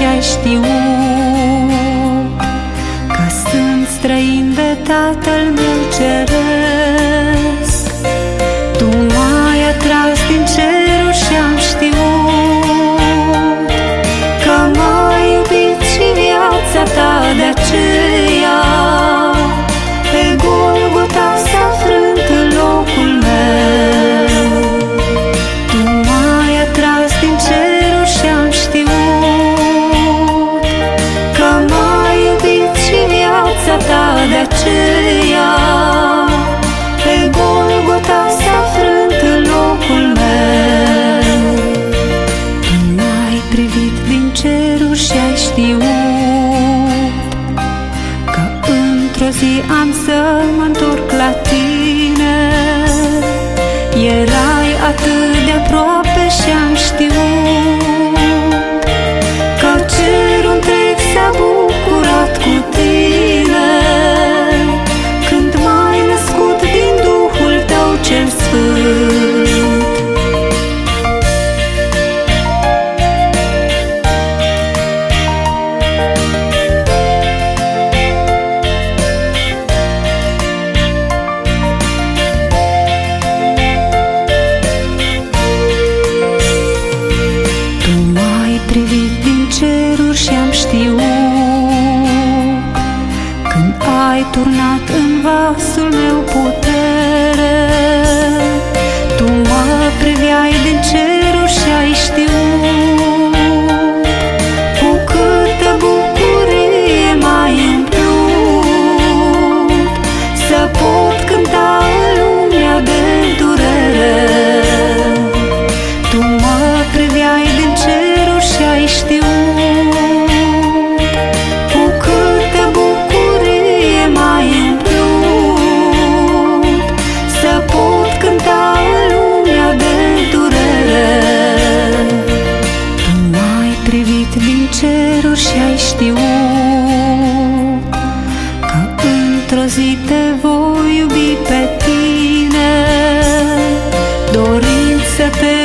și-ai știut că sunt străin de Tatăl meu ceresc. Tu m-ai atras din cerul și-am știut că m-ai iubit și viața ta, de aceea pe Golgota s-a frânt în locul meu. Tu m-ai atras din cerul și-am știut că m-ai iubit și viața ta, de aceea pe Golgota s-a frânt în locul meu. Tu m-ai privit din cerul și-ai știut că într-o zi am să mă întorc la tine. Erai atât de aproape și-am știut că cerul întreg s-a bucurat cu tine când m-ai născut din Duhul tău cel Sfânt. Privit din ceruri și-am știut când ai turnat în vasul meu putere. Tu mă priveai din ceruri și-ai știut cu câtă bucurie m-ai umplut să pot cânta în lumea de durere. Tu mă priveai din ceruri și-ai știut cu câtă bucurie m-ai umplut să pot cânta în lumea de durere. Tu m-ai privit din ceruri și-ai știut că într-o zi te voi iubi pe tine, dorind să te